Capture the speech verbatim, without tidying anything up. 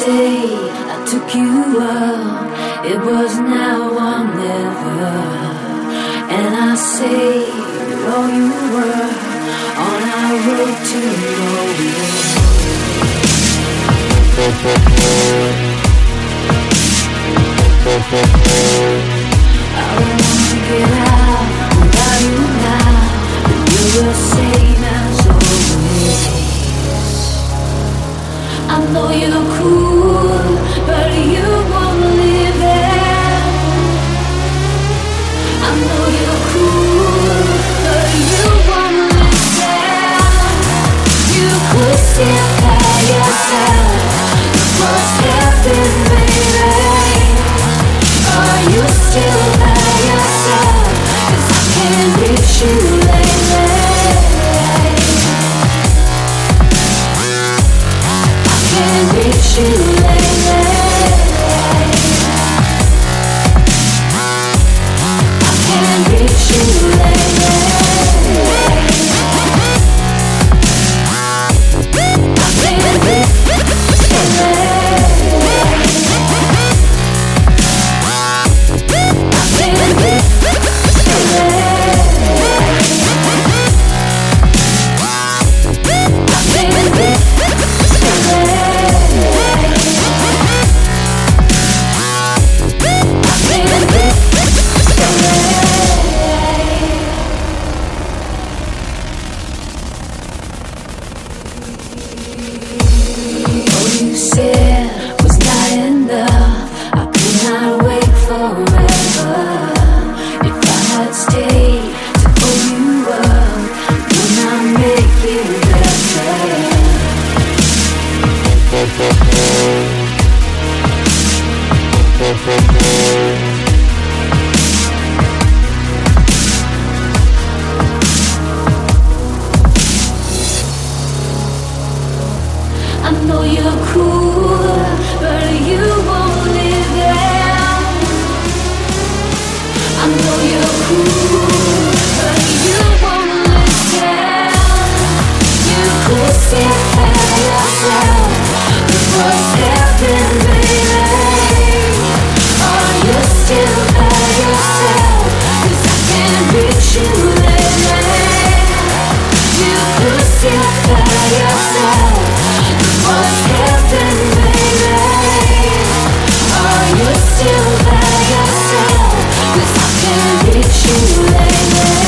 day I took you up, it was now or never. And I say you're all you were on our road to nowhere. I don't wanna get out without you now, but you're the same as always. I know you're cool, but you won't live there. I know you're cool, but you won't live there. You could sit by yourself, what's happened, baby? Are you still by yourself? 'Cause I can't reach you lately. I can't reach you lately. I can't reach you lately. I can't reach you lately. You said was not enough. I could not wait forever. If I had stayed to pull you up, would not make it better. I know you're cool, but you won't live there. I know you're cool, but you won't live there. You could sit by yourself, but what's happened, baby? Are you still by yourself? 'Cause I can't reach you lately. You could sit by yourself. What's happened, baby? Are you still by yourself? 'Cause I can't reach you lately.